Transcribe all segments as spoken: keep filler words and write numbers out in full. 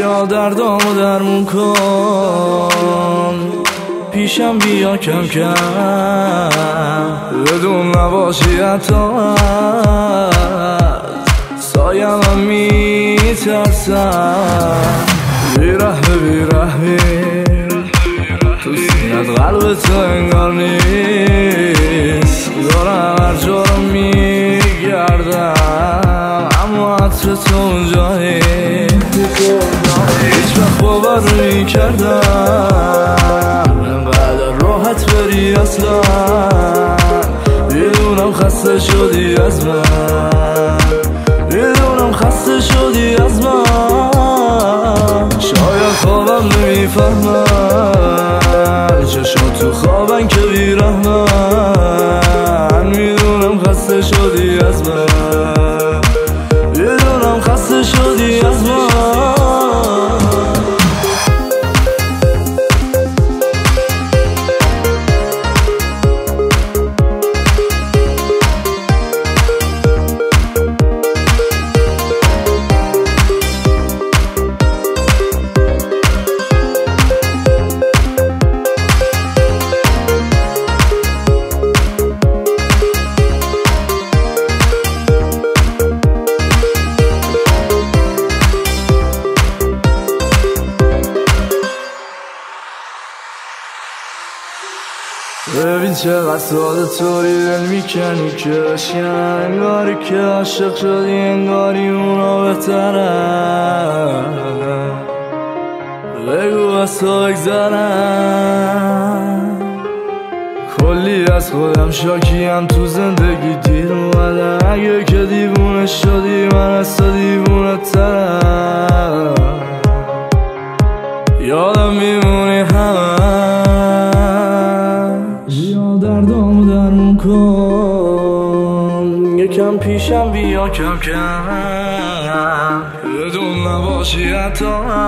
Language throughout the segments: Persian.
بیا دردامو درمون کن، پیشم بیا کم کم، بدون نباشی حتی سایم هم میترسم. بیرحمی بیرحمی تو سینت قلب تو انگار نیست، دارم هر جا رو میگردم اما عطر تو اونجا نیست. هیچ وقت باور نمی‌کردم بعد راحت بری اصلا، میدونم خسته شدی از من، میدونم خسته شدی از من. شاید خوابم نمیفهمن، چشم تو خوابن که بیرحمن، میدونم خسته شدی از من، میدونم خسته شدی از من. ببین چقدر ساده طوری دل میکنی که بشکنن، انگاری که عاشق شدی، انگاری اونا بهترن. بگو از تو بگذرن، کلی از خودم شاکیم تو زندگی دیر اومدن. اگه که دیوونه شدی من از تو دیوونه ترم، یادم میمونی همه. بیا دردامو درمون کن، یکم پیشم بیا کم کم، بدون نباشی حتی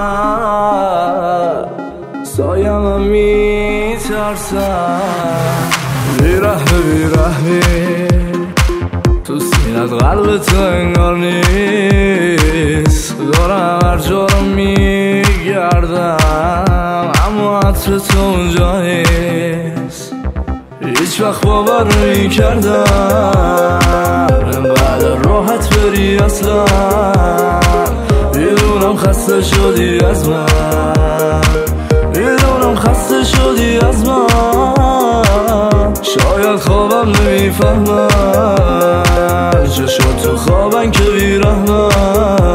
سایم هم میترسم. بیرحمی بیرحمی تو سینت قلب تو انگار نیست، دارم هر جا رو میگردم اما عطر تو اونجا نیست. هیچ وقت باور نمی‌کردم بعد راحت بری اصلا، میدونم خسته شدی از من، میدونم خسته شدی از من. شاید خوابم نمیفهمن، چشم تو خوابن که بیرحمن،